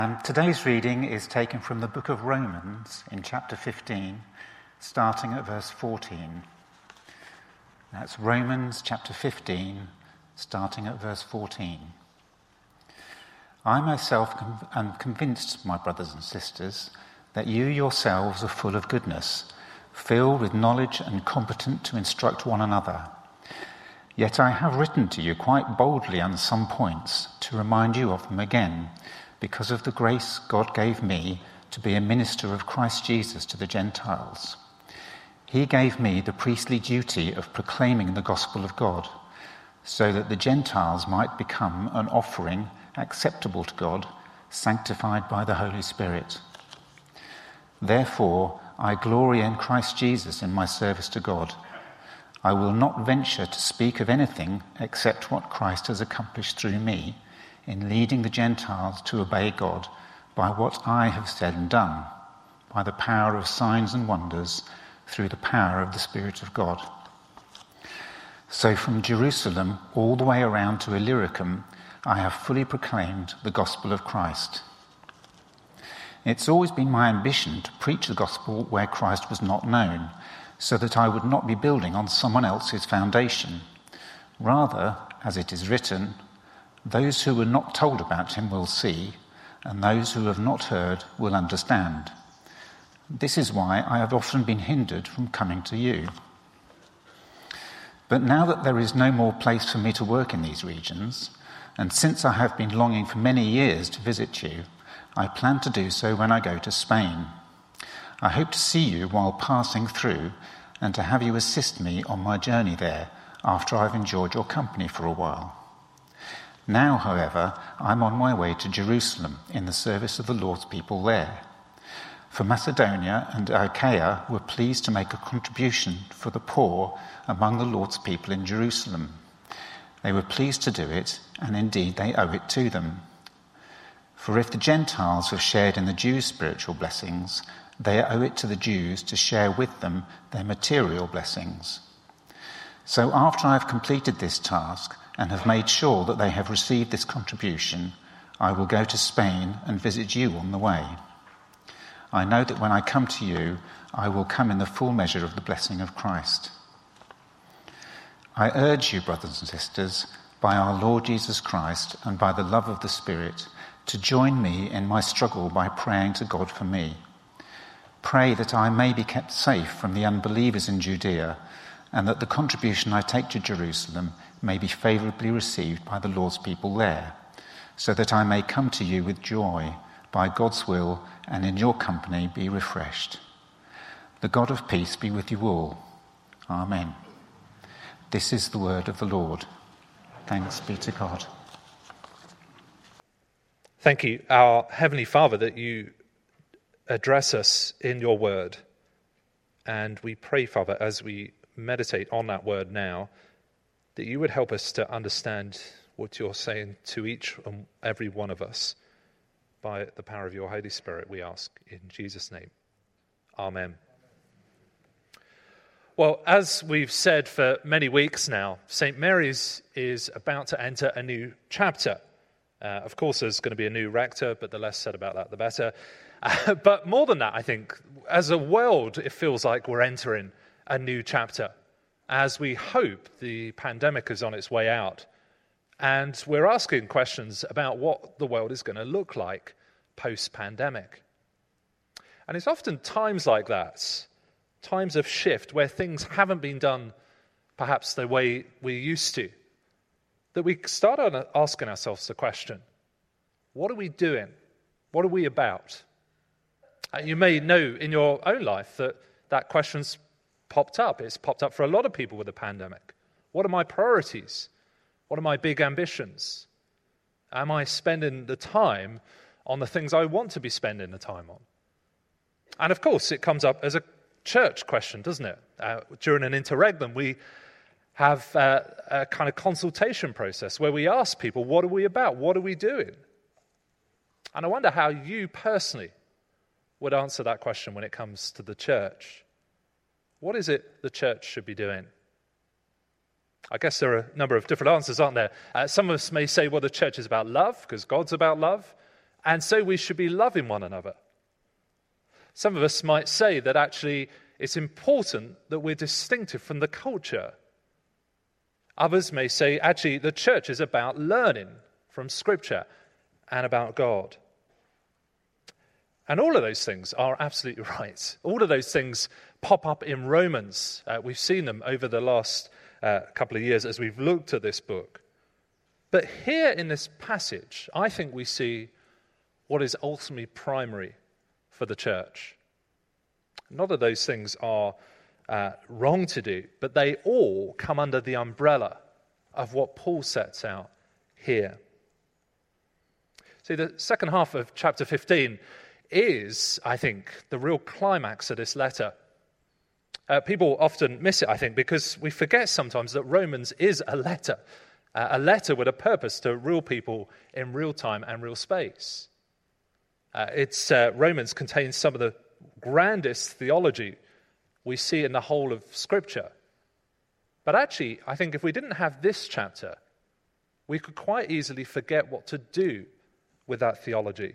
Today's reading is taken from the book of Romans in chapter 15, starting at verse 14. That's Romans chapter 15, starting at verse 14. I myself am convinced, my brothers and sisters, that you yourselves are full of goodness, filled with knowledge and competent to instruct one another. Yet I have written to you quite boldly on some points to remind you of them again, because of the grace God gave me to be a minister of Christ Jesus to the Gentiles. He gave me the priestly duty of proclaiming the gospel of God, so that the Gentiles might become an offering acceptable to God, sanctified by the Holy Spirit. Therefore, I glory in Christ Jesus in my service to God. I will not venture to speak of anything except what Christ has accomplished through me, in leading the Gentiles to obey God by what I have said and done, by the power of signs and wonders, through the power of the Spirit of God. So from Jerusalem all the way around to Illyricum, I have fully proclaimed the gospel of Christ. It's always been my ambition to preach the gospel where Christ was not known, so that I would not be building on someone else's foundation. Rather, as it is written, those who were not told about him will see, and those who have not heard will understand. This is why I have often been hindered from coming to you. But now that there is no more place for me to work in these regions, and since I have been longing for many years to visit you, I plan to do so when I go to Spain. I hope to see you while passing through, and to have you assist me on my journey there after I've enjoyed your company for a while. Now, however, I'm on my way to Jerusalem in the service of the Lord's people there. For Macedonia and Achaia were pleased to make a contribution for the poor among the Lord's people in Jerusalem. They were pleased to do it, and indeed they owe it to them. For if the Gentiles have shared in the Jews' spiritual blessings, they owe it to the Jews to share with them their material blessings. So after I have completed this task, and have made sure that they have received this contribution, I will go to Spain and visit you on the way. I know that when I come to you, I will come in the full measure of the blessing of Christ. I urge you, brothers and sisters, by our Lord Jesus Christ and by the love of the Spirit, to join me in my struggle by praying to God for me. Pray that I may be kept safe from the unbelievers in Judea, and that the contribution I take to Jerusalem may be favourably received by the Lord's people there, so that I may come to you with joy, by God's will, and in your company be refreshed. The God of peace be with you all. Amen. This is the word of the Lord. Thanks be to God. Thank you, our Heavenly Father, that you address us in your word. And we pray, Father, as we meditate on that word now, that you would help us to understand what you're saying to each and every one of us. By the power of your Holy Spirit, we ask in Jesus' name. Amen. Well, as we've said for many weeks now, St. Mary's is about to enter a new chapter. Of course, there's going to be a new rector, but the less said about that, the better. But more than that, I think, as a world, it feels like we're entering a new chapter, as we hope the pandemic is on its way out. And we're asking questions about what the world is going to look like post-pandemic. And it's often times like that, times of shift, where things haven't been done perhaps the way we used to, that we start asking ourselves the question, what are we doing? What are we about? And you may know in your own life that that question's popped up. It's popped up for a lot of people with the pandemic. What are my priorities? What are my big ambitions? Am I spending the time on the things I want to be spending the time on? And of course, it comes up as a church question, doesn't it? During an interregnum, we have a kind of consultation process where we ask people, what are we about? What are we doing? And I wonder how you personally would answer that question when it comes to the church. What is it the church should be doing? I guess there are a number of different answers, aren't there? Some of us may say, well, the church is about love, because God's about love. and so we should be loving one another. Some of us might say that actually it's important that we're distinctive from the culture. Others may say, actually, the church is about learning from Scripture and about God. And all of those things are absolutely right. All of those things pop up in Romans. We've seen them over the last couple of years as we've looked at this book. But here in this passage, I think we see what is ultimately primary for the church. Not of those things are wrong to do, but they all come under the umbrella of what Paul sets out here. See, the second half of chapter 15 is, I think, the real climax of this letter. People often miss it, I think, because we forget sometimes that Romans is a letter with a purpose to real people in real time and real space. Romans contains some of the grandest theology we see in the whole of Scripture. But actually, I think if we didn't have this chapter, we could quite easily forget what to do with that theology.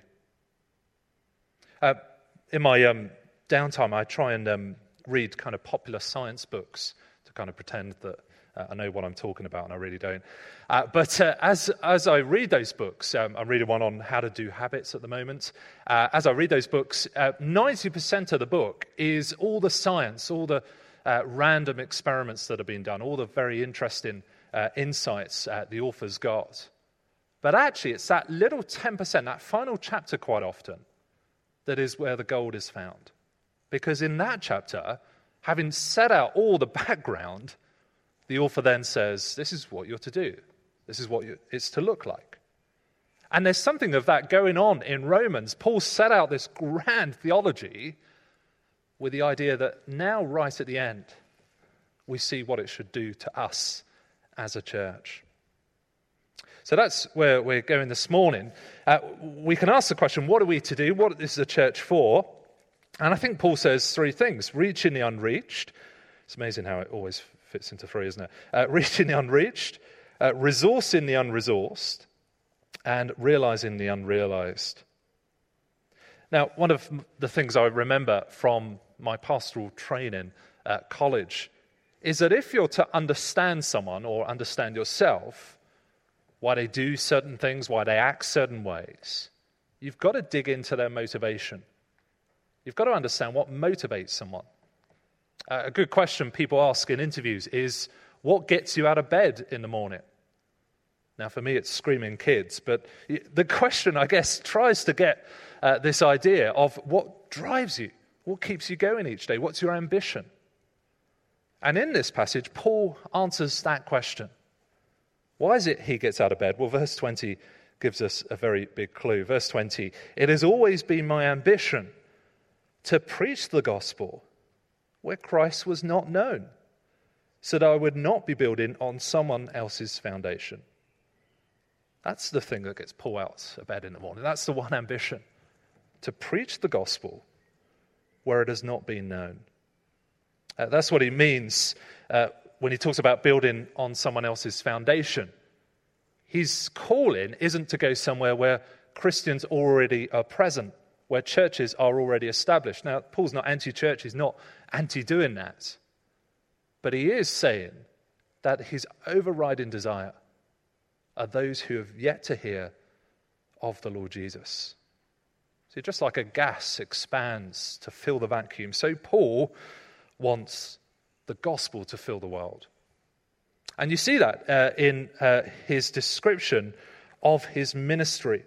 In my downtime, I try and read kind of popular science books to kind of pretend that I know what I'm talking about, and I really don't. But as I read those books, I'm reading one on how to do habits at the moment. As I read those books, 90% of the book is all the science, all the random experiments that have been done, all the very interesting insights the author's got. But actually, it's that little 10%, that final chapter quite often, that is where the gold is found. Because in that chapter, having set out all the background, the author then says, this is what you're to do. This is what it's to look like. And there's something of that going on in Romans. Paul set out this grand theology with the idea that now, right at the end, we see what it should do to us as a church. So that's where we're going this morning. We can ask the question, what are we to do? What is the church for? And I think Paul says three things. Reaching the unreached. It's amazing how it always fits into three, isn't it? Reaching the unreached, resourcing the unresourced, and realizing the unrealized. Now, one of the things I remember from my pastoral training at college is that if you're to understand someone or understand yourself, why they do certain things, why they act certain ways, you've got to dig into their motivation. You've got to understand what motivates someone. A good question people ask in interviews is, what gets you out of bed in the morning? Now, for me, it's screaming kids, but the question, I guess, tries to get this idea of what drives you, what keeps you going each day, what's your ambition? And in this passage, Paul answers that question. Why is it he gets out of bed? Well, verse 20 gives us a very big clue. Verse 20, it has always been my ambition to preach the gospel where Christ was not known, so that I would not be building on someone else's foundation. That's the thing that gets Paul out of bed in the morning. That's the one ambition, to preach the gospel where it has not been known. That's what he means when he talks about building on someone else's foundation. His calling isn't to go somewhere where Christians already are present, where churches are already established. Now, Paul's not anti-church, he's not anti-doing that. But he is saying that his overriding desire are those who have yet to hear of the Lord Jesus. See, just like a gas expands to fill the vacuum, so Paul wants the gospel to fill the world. And you see that in his description of his ministry.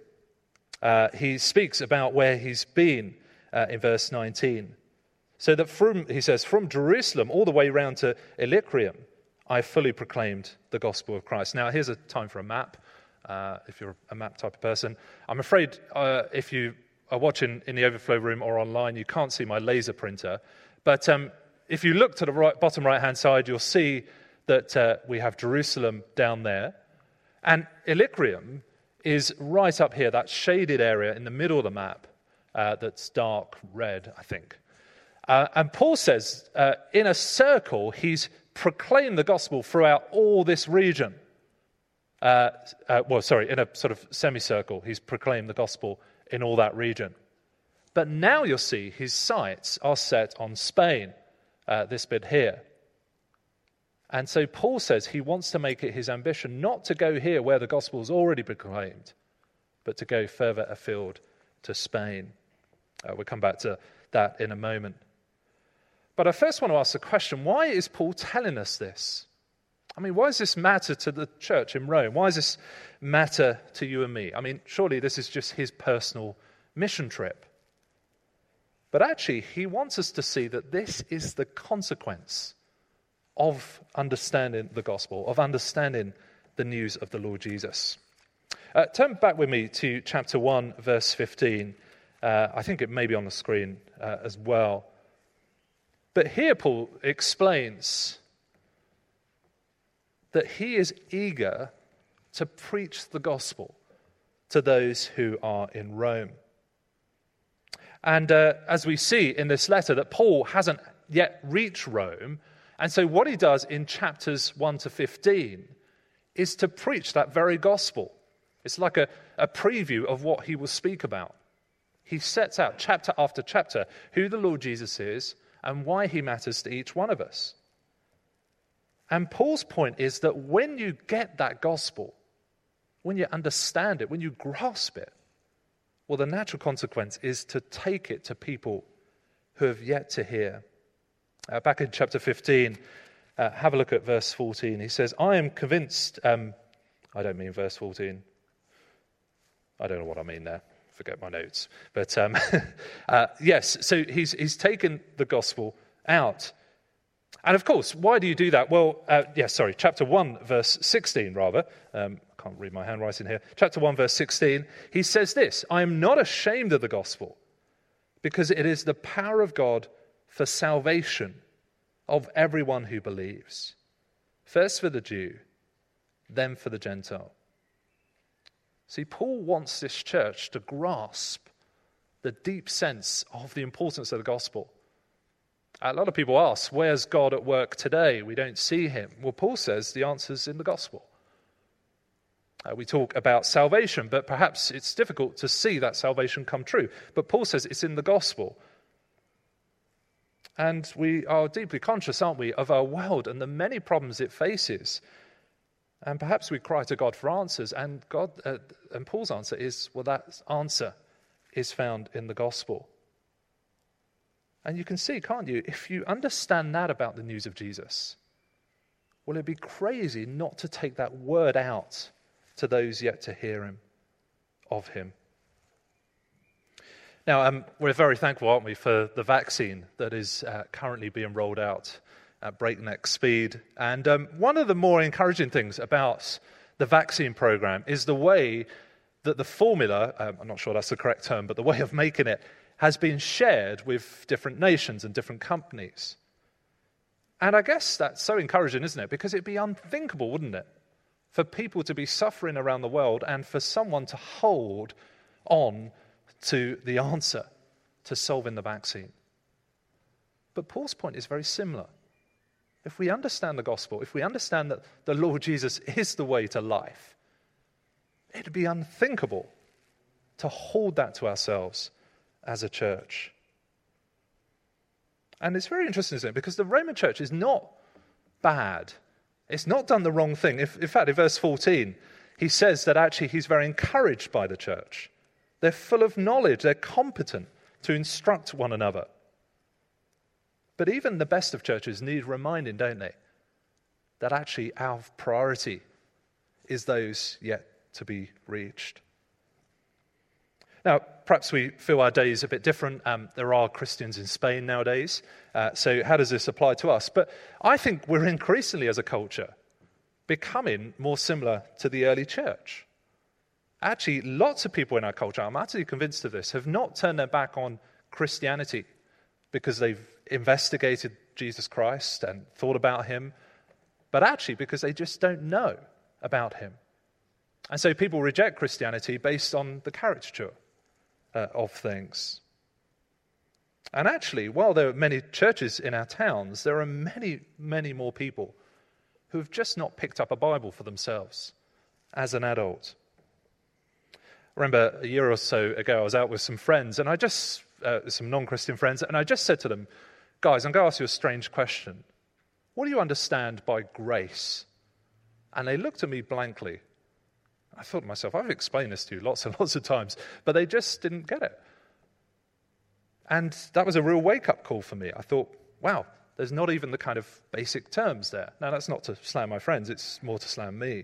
He speaks about where he's been in verse 19. So that from Jerusalem all the way round to Illyricum, I fully proclaimed the gospel of Christ. Now, here's a time for a map, if you're a map type of person. I'm afraid if you are watching in the overflow room or online, you can't see my laser printer. But if you look to the bottom right-hand side, you'll see that we have Jerusalem down there. And Illyricum is right up here, that shaded area in the middle of the map that's dark red, I think. And Paul says, in a circle, he's proclaimed the gospel throughout all this region. In a sort of semicircle, he's proclaimed the gospel in all that region. But now you'll see his sights are set on Spain, this bit here. And so Paul says he wants to make it his ambition not to go here where the gospel has already been proclaimed, but to go further afield to Spain. We'll come back to that in a moment. But I first want to ask the question, why is Paul telling us this? I mean, why does this matter to the church in Rome? Why does this matter to you and me? I mean, surely this is just his personal mission trip. But actually, he wants us to see that this is the consequence of understanding the gospel, of understanding the news of the Lord Jesus. Turn back with me to chapter 1, verse 15. I think it may be on the screen as well. But here Paul explains that he is eager to preach the gospel to those who are in Rome. And as we see in this letter, that Paul hasn't yet reached Rome. And so what he does in chapters 1 to 15 is to preach that very gospel. It's like a preview of what he will speak about. He sets out chapter after chapter who the Lord Jesus is and why he matters to each one of us. And Paul's point is that when you get that gospel, when you understand it, when you grasp it, well, the natural consequence is to take it to people who have yet to hear. Back in chapter 15, have a look at verse 14. He says, I am convinced, I don't mean verse 14. I don't know what I mean there. Forget my notes. But yes, so he's taken the gospel out. And of course, why do you do that? Well, chapter 1, verse 16, rather. I can't read my handwriting here. Chapter 1, verse 16, he says this, I am not ashamed of the gospel, because it is the power of God for salvation of everyone who believes. First for the Jew, then for the Gentile. See, Paul wants this church to grasp the deep sense of the importance of the gospel. A lot of people ask, where's God at work today? We don't see him. Well, Paul says the answer's in the gospel. We talk about salvation, but perhaps it's difficult to see that salvation come true. But Paul says it's in the gospel. And we are deeply conscious, aren't we, of our world and the many problems it faces. And perhaps we cry to God for answers, and Paul's answer is, well, that answer is found in the gospel. And you can see, can't you, if you understand that about the news of Jesus, well, it'd be crazy not to take that word out to those yet to hear him, of him. Now, we're very thankful, aren't we, for the vaccine that is currently being rolled out at breakneck speed. And one of the more encouraging things about the vaccine program is the way that the formula, I'm not sure that's the correct term, but the way of making it has been shared with different nations and different companies. And I guess that's so encouraging, isn't it? Because it'd be unthinkable, wouldn't it, for people to be suffering around the world and for someone to hold on to the answer to solving the vaccine. But Paul's point is very similar. If we understand the gospel, if we understand that the Lord Jesus is the way to life, it'd be unthinkable to hold that to ourselves as a church. And it's very interesting, isn't it? Because the Roman church is not bad. It's not done the wrong thing. In fact, in verse 14, he says that actually he's very encouraged by the church. They're full of knowledge. They're competent to instruct one another. But even the best of churches need reminding, don't they, that actually our priority is those yet to be reached. Now, perhaps we feel our days a bit different. There are Christians in Spain nowadays. So how does this apply to us? But I think we're increasingly, as a culture, becoming more similar to the early church. Actually, lots of people in our culture, I'm absolutely convinced of this, have not turned their back on Christianity because they've investigated Jesus Christ and thought about him, but actually because they just don't know about him. And so people reject Christianity based on the caricature of things. And actually, while there are many churches in our towns, there are many, many more people who have just not picked up a Bible for themselves as an adult. I remember a year or so ago, I was out with some friends, and some non-Christian friends, and I just said to them, guys, I'm going to ask you a strange question. What do you understand by grace? And they looked at me blankly. I thought to myself, I've explained this to you lots and lots of times, but they just didn't get it. And that was a real wake-up call for me. I thought, wow, there's not even the kind of basic terms there. Now, that's not to slam my friends, it's more to slam me.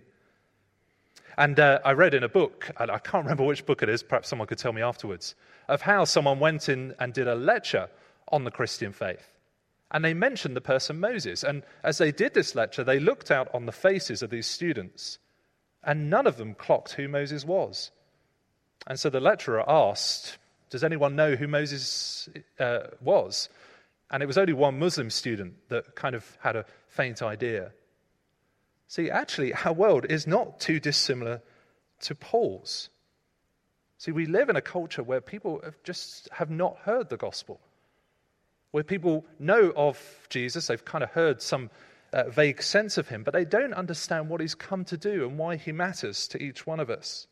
And I read in a book, and I can't remember which book it is, perhaps someone could tell me afterwards, of how someone went in and did a lecture on the Christian faith. And they mentioned the person Moses. And as they did this lecture, they looked out on the faces of these students, and none of them clocked who Moses was. And so the lecturer asked, does anyone know who Moses was? And it was only one Muslim student that kind of had a faint idea. See, actually, our world is not too dissimilar to Paul's. See, we live in a culture where people have not heard the gospel, where people know of Jesus, they've kind of heard some vague sense of him, but they don't understand what he's come to do and why he matters to each one of us.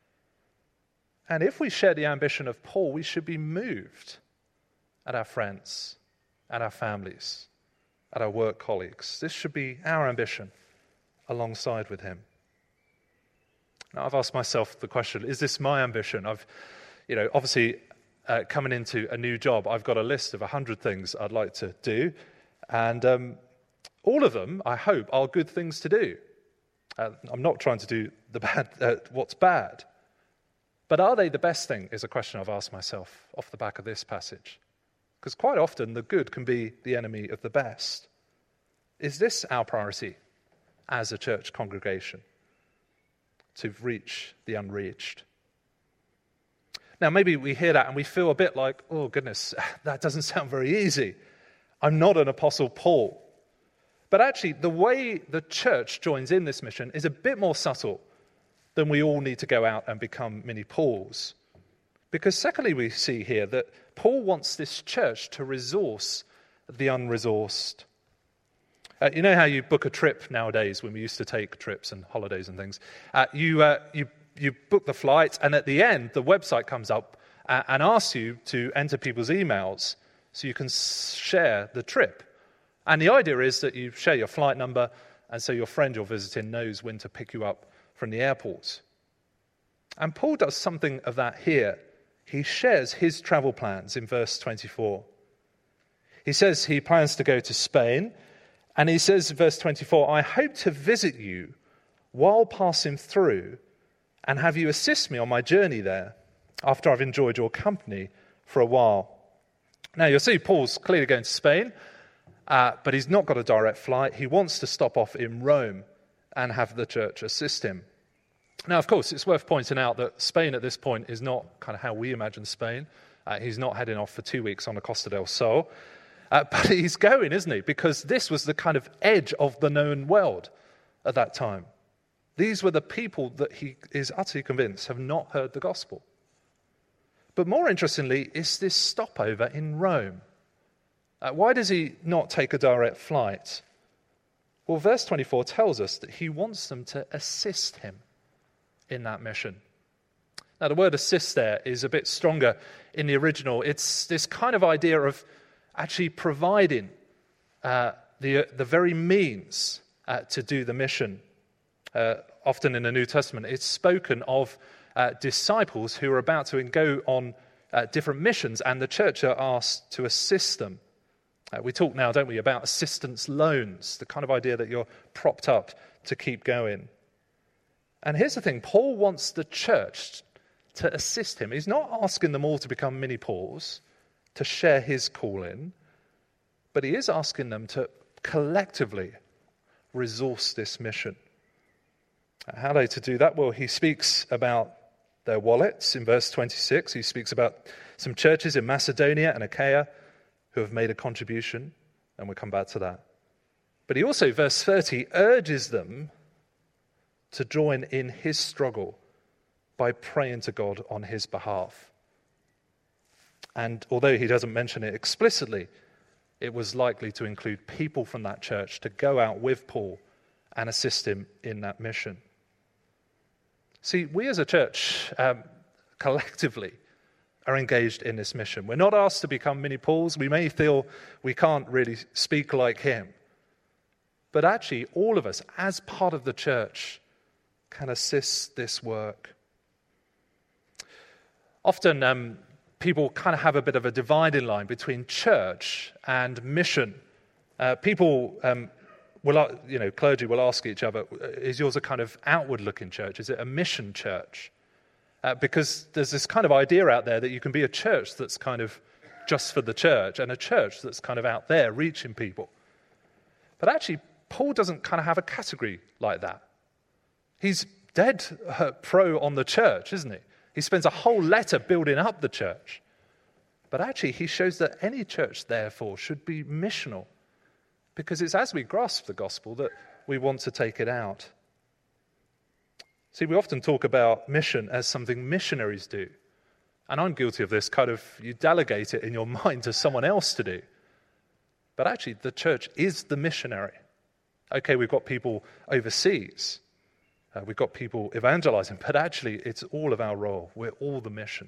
And if we share the ambition of Paul, we should be moved at our friends, at our families, at our work colleagues. This should be our ambition alongside with him. Now, I've asked myself the question, is this my ambition? Obviously, coming into a new job, I've got a list of 100 things I'd like to do, and all of them, I hope, are good things to do. I'm not trying to do what's bad, but are they the best thing is a question I've asked myself off the back of this passage. Because quite often, the good can be the enemy of the best. Is this our priority as a church congregation? To reach the unreached? Now, maybe we hear that and we feel a bit like, oh, goodness, that doesn't sound very easy. I'm not an Apostle Paul. But actually, the way the church joins in this mission is a bit more subtle than we all need to go out and become mini Pauls. Because secondly, we see here that Paul wants this church to resource the unresourced. You know how you book a trip nowadays when we used to take trips and holidays and things? You book the flight, and at the end, the website comes up and asks you to enter people's emails so you can share the trip. And the idea is that you share your flight number, and so your friend you're visiting knows when to pick you up from the airport. And Paul does something of that here. He shares his travel plans in verse 24. He says he plans to go to Spain, and he says in verse 24, I hope to visit you while passing through and have you assist me on my journey there after I've enjoyed your company for a while. Now, you'll see Paul's clearly going to Spain, but he's not got a direct flight. He wants to stop off in Rome and have the church assist him. Now, of course, it's worth pointing out that Spain at this point is not kind of how we imagine Spain. He's not heading off for 2 weeks on the Costa del Sol. But he's going, isn't he? Because this was the kind of edge of the known world at that time. These were the people that he is utterly convinced have not heard the gospel. But more interestingly, is this stopover in Rome. Why does he not take a direct flight? Well, verse 24 tells us that he wants them to assist him in that mission. Now, the word assist there is a bit stronger in the original. It's this kind of idea of actually providing the very means to do the mission. Often in the New Testament, it's spoken of disciples who are about to go on different missions, and the church are asked to assist them. We talk now, don't we, about assistance loans, the kind of idea that you're propped up to keep going. And here's the thing, Paul wants the church to assist him. He's not asking them all to become mini Pauls, to share his calling, but he is asking them to collectively resource this mission. How are they to do that? Well, he speaks about their wallets in verse 26. He speaks about some churches in Macedonia and Achaia who have made a contribution, and we'll come back to that. But he also, verse 30, urges them to join in his struggle by praying to God on his behalf. And although he doesn't mention it explicitly, it was likely to include people from that church to go out with Paul and assist him in that mission. See, we as a church, collectively are engaged in this mission. We're not asked to become mini Pauls. We may feel we can't really speak like him. But actually, all of us, as part of the church, can assist this work. Often, people kind of have a bit of a dividing line between church and mission. People clergy will ask each other, is yours a kind of outward-looking church? Is it a mission church? Because there's this kind of idea out there that you can be a church that's kind of just for the church and a church that's kind of out there reaching people. But actually, Paul doesn't kind of have a category like that. He's dead pro on the church, isn't he? He spends a whole letter building up the church. But actually, he shows that any church, therefore, should be missional. Because it's as we grasp the gospel that we want to take it out. See, we often talk about mission as something missionaries do. And I'm guilty of this, kind of, you delegate it in your mind to someone else to do. But actually, the church is the missionary. Okay, we've got people overseas. We've got people evangelizing. But actually, it's all of our role. We're all the mission.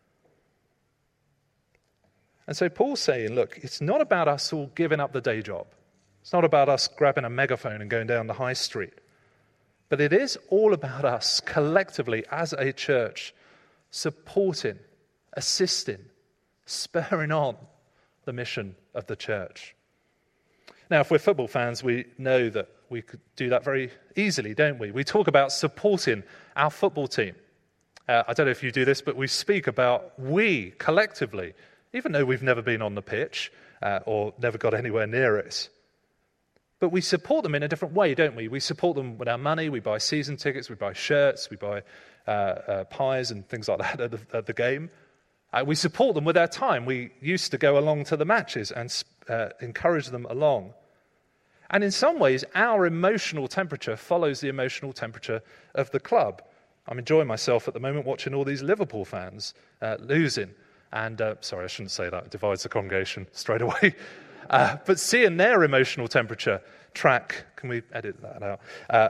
And so Paul's saying, look, it's not about us all giving up the day job. It's not about us grabbing a megaphone and going down the high street. But it is all about us collectively as a church supporting, assisting, spurring on the mission of the church. Now, if we're football fans, we know that we could do that very easily, don't we? We talk about supporting our football team. I don't know if you do this, but we speak about we collectively, even though we've never been on the pitch or never got anywhere near it. But we support them in a different way, don't we? We support them with our money. We buy season tickets. We buy shirts. We buy pies and things like that at the game. We support them with our time. We used to go along to the matches and encourage them along. And in some ways, our emotional temperature follows the emotional temperature of the club. I'm enjoying myself at the moment watching all these Liverpool fans losing. And, sorry, I shouldn't say that. It divides the congregation straight away. But seeing their emotional temperature track, can we edit that out?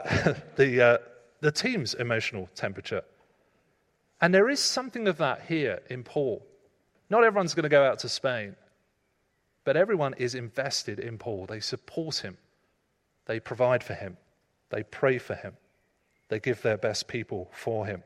The team's emotional temperature. And there is something of that here in Paul. Not everyone's going to go out to Spain, but everyone is invested in Paul. They support him. They provide for him. They pray for him. They give their best people for him.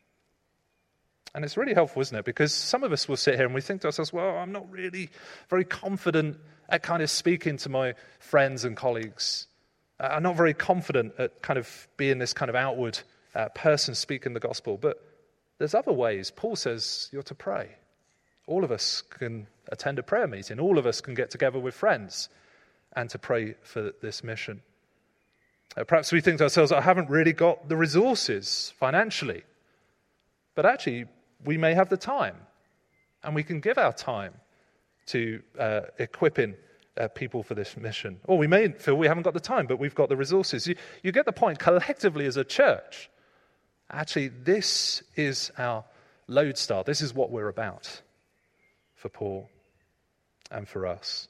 And it's really helpful, isn't it? Because some of us will sit here and we think to ourselves, well, I'm not really very confident at kind of speaking to my friends and colleagues. I'm not very confident at kind of being this kind of outward person speaking the gospel. But there's other ways. Paul says you're to pray. All of us can attend a prayer meeting. All of us can get together with friends and to pray for this mission. Perhaps we think to ourselves, I haven't really got the resources financially. But actually, we may have the time, and we can give our time to equipping people for this mission. Or we may feel we haven't got the time, but we've got the resources. You get the point. Collectively as a church, actually, this is our lodestar. This is what we're about for Paul and for us.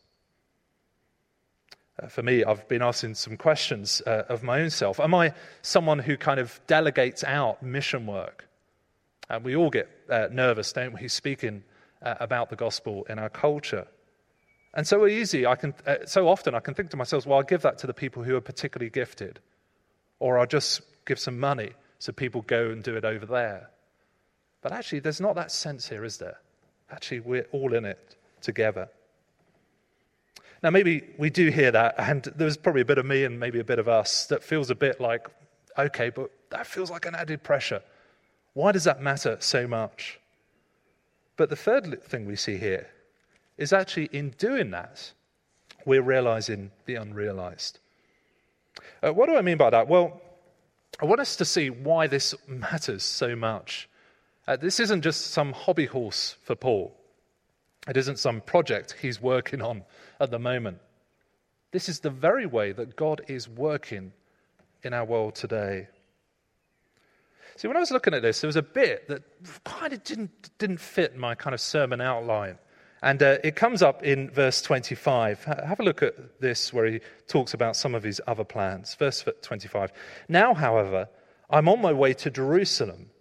For me, I've been asking some questions of my own self. Am I someone who kind of delegates out mission work? And we all get nervous, don't we, speaking about the gospel in our culture. And so so often I can think to myself, well, I'll give that to the people who are particularly gifted. Or I'll just give some money so people go and do it over there. But actually, there's not that sense here, is there? Actually, we're all in it together. Now, maybe we do hear that, and there's probably a bit of me and maybe a bit of us that feels a bit like, okay, but that feels like an added pressure. Why does that matter so much? But the third thing we see here is actually in doing that, we're realizing the unrealized. What do I mean by that? Well, I want us to see why this matters so much. This isn't just some hobby horse for Paul. It isn't some project he's working on at the moment. This is the very way that God is working in our world today. See, when I was looking at this, there was a bit that kind of didn't fit my kind of sermon outline. And it comes up in verse 25. Have a look at this where he talks about some of his other plans. Verse 25. Now, however, I'm on my way to Jerusalem,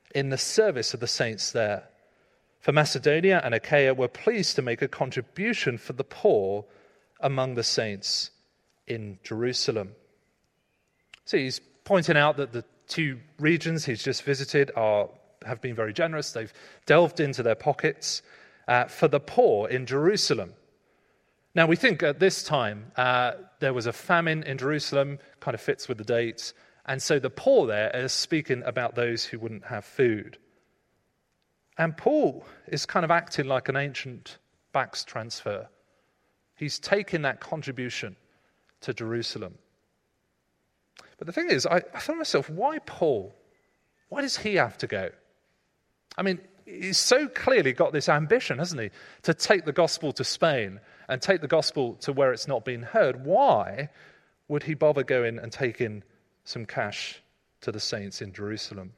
in the service of the saints there. For Macedonia and Achaia were pleased to make a contribution for the poor among the saints in Jerusalem. So he's pointing out that the two regions he's just visited have been very generous. They've delved into their pockets for the poor in Jerusalem. Now, we think at this time there was a famine in Jerusalem, kind of fits with the dates, and so the poor there is speaking about those who wouldn't have food. And Paul is kind of acting like an ancient Bax transfer. He's taking that contribution to Jerusalem. But the thing is, I thought to myself, why Paul? Why does he have to go? I mean, he's so clearly got this ambition, hasn't he, to take the gospel to Spain and take the gospel to where it's not been heard. Why would he bother going and taking some cash to the saints in Jerusalem?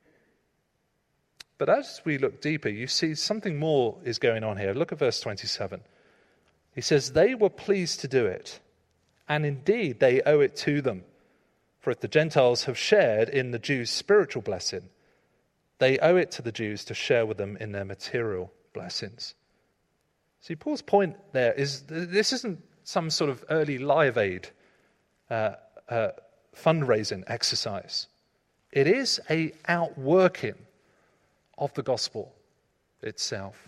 But as we look deeper, you see something more is going on here. Look at verse 27. He says, they were pleased to do it, and indeed they owe it to them. For if the Gentiles have shared in the Jews' spiritual blessing, they owe it to the Jews to share with them in their material blessings. See, Paul's point there is this isn't some sort of early Live Aid fundraising exercise. It is an outworking of the gospel itself.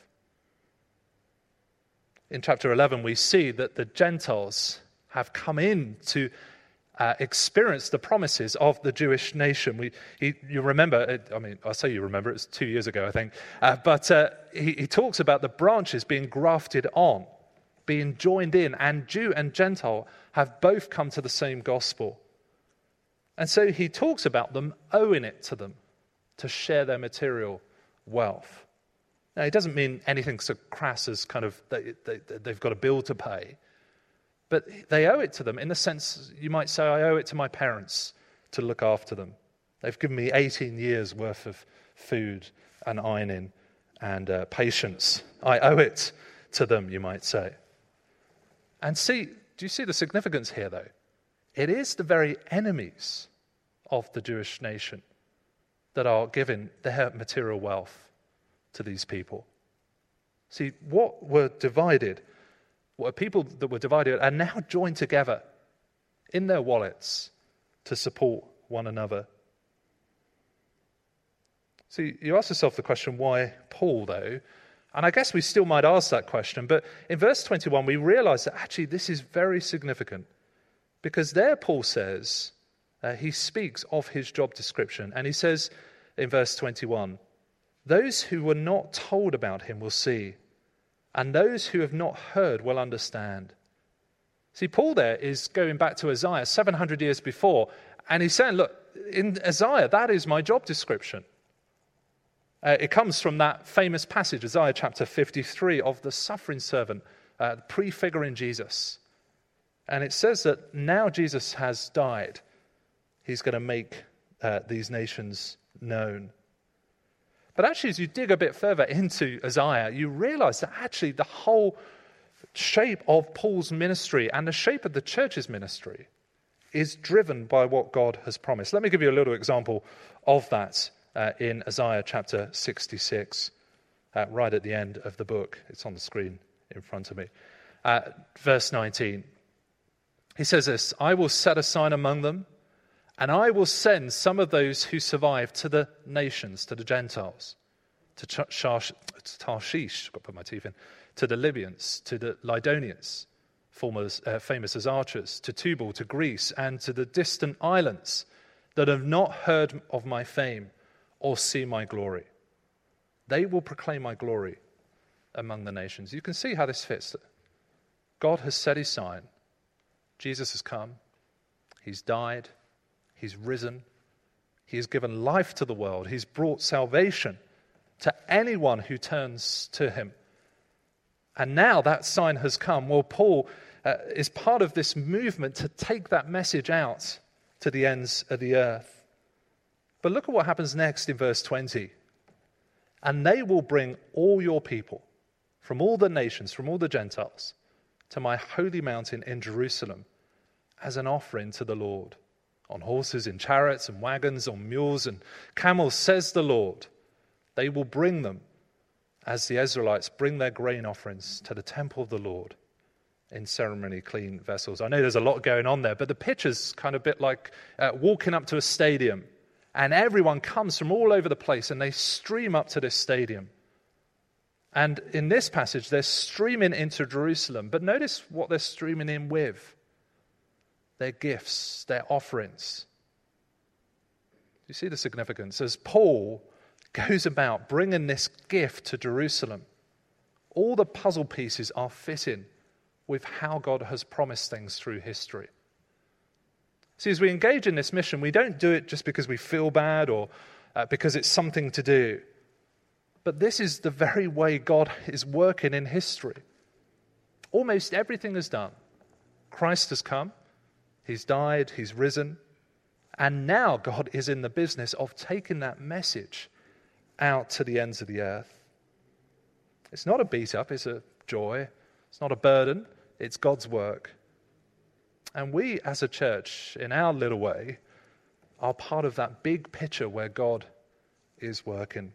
In chapter 11, we see that the Gentiles have come in to experience the promises of the Jewish nation. You remember, I say you remember, it was 2 years ago, I think, but he talks about the branches being grafted on, being joined in, and Jew and Gentile have both come to the same gospel. And so he talks about them owing it to them to share their material wealth. Now, it doesn't mean anything so crass as kind of they've got a bill to pay, but they owe it to them in the sense, you might say, I owe it to my parents to look after them. They've given me 18 years worth of food and ironing and patience. I owe it to them, you might say. And do you see the significance here, though? It is the very enemies of the Jewish nation that are giving their material wealth to these people. See, what people that were divided are now joined together in their wallets to support one another. See, you ask yourself the question, why Paul, though? And I guess we still might ask that question, but in verse 21, we realize that actually this is very significant, because there Paul says, he speaks of his job description, and he says in verse 21, those who were not told about him will see, and those who have not heard will understand. See, Paul there is going back to Isaiah 700 years before, and he's saying, look, in Isaiah, that is my job description. It comes from that famous passage, Isaiah chapter 53, of the suffering servant, prefiguring Jesus. And it says that now Jesus has died, he's going to make these nations known. But actually, as you dig a bit further into Isaiah, you realize that actually the whole shape of Paul's ministry and the shape of the church's ministry is driven by what God has promised. Let me give you a little example of that in Isaiah chapter 66, right at the end of the book. It's on the screen in front of me. Verse 19. He says this, I will set a sign among them, and I will send some of those who survive to the nations, to the Gentiles, to Tarshish, I've got to put my teeth in, to the Libyans, to the Lydonians, famous as archers, to Tubal, to Greece, and to the distant islands that have not heard of my fame or see my glory. They will proclaim my glory among the nations. You can see how this fits. God has set his sign. Jesus has come. He's died. He's risen. He has given life to the world. He's brought salvation to anyone who turns to him. And now that sign has come. Well, Paul is part of this movement to take that message out to the ends of the earth. But look at what happens next in verse 20. And they will bring all your people from all the nations, from all the Gentiles, to my holy mountain in Jerusalem as an offering to the Lord on horses, in chariots and wagons, on mules and camels, says the Lord. They will bring them, as the Israelites bring their grain offerings to the temple of the Lord in ceremony clean vessels. I know there's a lot going on there, but the picture's kind of a bit like walking up to a stadium, and everyone comes from all over the place and they stream up to this stadium. And in this passage, they're streaming into Jerusalem, but notice what they're streaming in with. Their gifts, their offerings. Do you see the significance? As Paul goes about bringing this gift to Jerusalem, all the puzzle pieces are fitting with how God has promised things through history. See, as we engage in this mission, we don't do it just because we feel bad or because it's something to do. But this is the very way God is working in history. Almost everything is done. Christ has come. He's died, he's risen, and now God is in the business of taking that message out to the ends of the earth. It's not a beat up, it's a joy. It's not a burden, it's God's work. And we as a church, in our little way, are part of that big picture where God is working.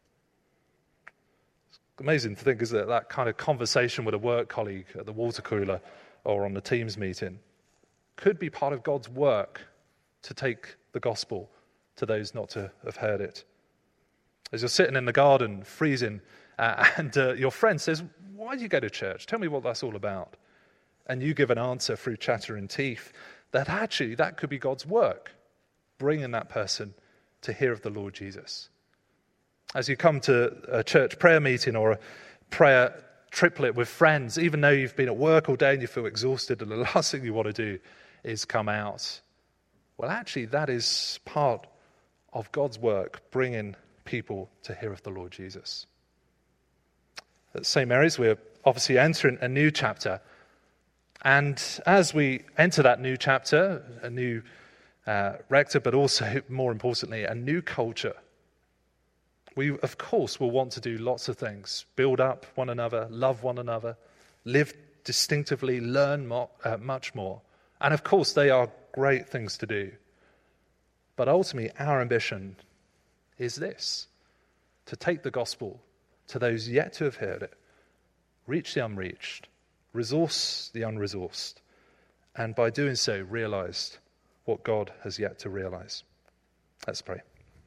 It's amazing to think, isn't it, that kind of conversation with a work colleague at the water cooler or on the Teams meeting could be part of God's work to take the gospel to those not to have heard it. As you're sitting in the garden, freezing, and your friend says, "Why do you go to church? Tell me what that's all about." And you give an answer through chattering teeth, that actually that could be God's work, bringing that person to hear of the Lord Jesus. As you come to a church prayer meeting or a prayer triplet with friends, even though you've been at work all day and you feel exhausted and the last thing you want to do is come out. Well, actually, that is part of God's work, bringing people to hear of the Lord Jesus. At St. Mary's, we're obviously entering a new chapter. And as we enter that new chapter, a new rector, but also, more importantly, a new culture, we, of course, will want to do lots of things. Build up one another, love one another, live distinctively, learn much more. And of course, they are great things to do. But ultimately, our ambition is this: to take the gospel to those yet to have heard it, reach the unreached, resource the unresourced, and by doing so, realize what God has yet to realize. Let's pray.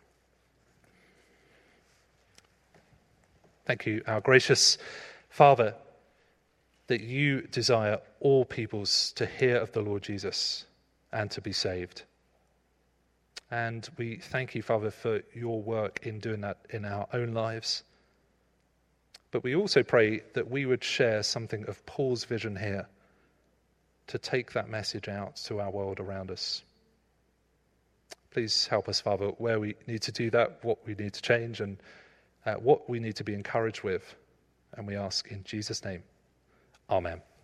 Thank you, our gracious Father, that you desire all peoples to hear of the Lord Jesus and to be saved. And we thank you, Father, for your work in doing that in our own lives. But we also pray that we would share something of Paul's vision here to take that message out to our world around us. Please help us, Father, where we need to do that, what we need to change, and what we need to be encouraged with. And we ask in Jesus' name. Amen.